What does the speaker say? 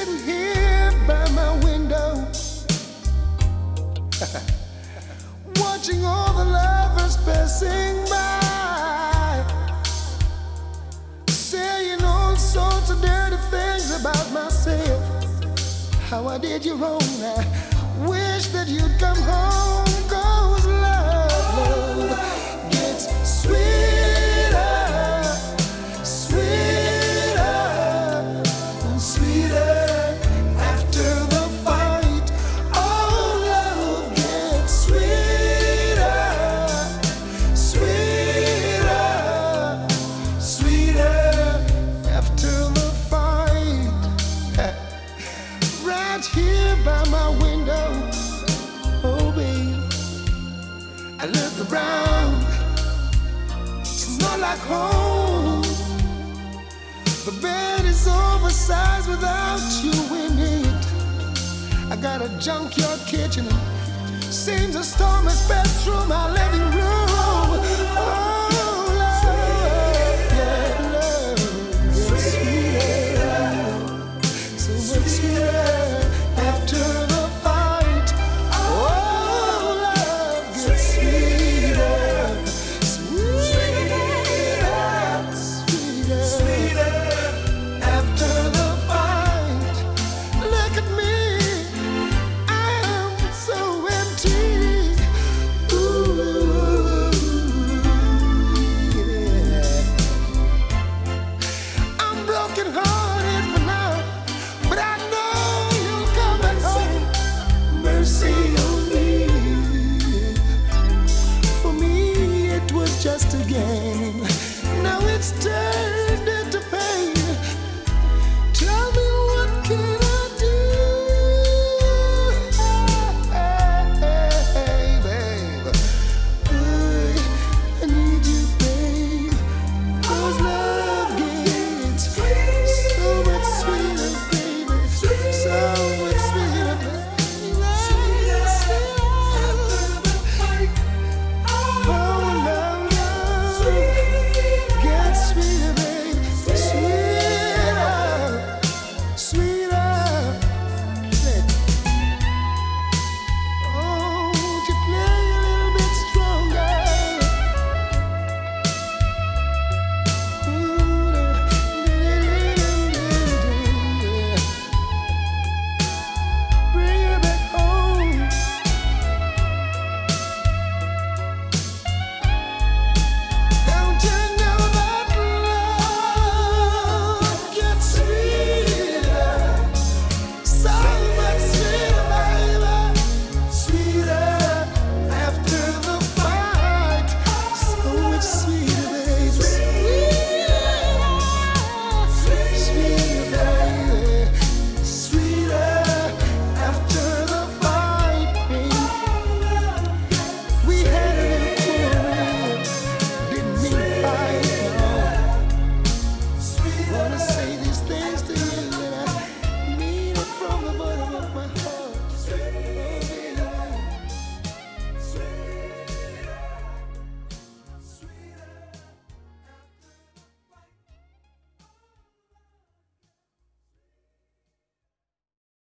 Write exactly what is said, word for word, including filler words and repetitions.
sitting here by my window, watching all the lovers passing by, saying all sorts of dirty things about myself. How I did you wrong, I wish that you'd come home. 'Cause love, love gets sweeter, sweeter, and sweeter after the fight. Oh, love gets sweeter, sweeter, sweeter after the fight. Right here by my window, oh babe, I look around, it's not like home. The bed is oversized without you in it. I got a junkyard kitchen, and seems a storm has passed through my living room. Oh, love, yeah, love, it's sweeter, so much sweeter.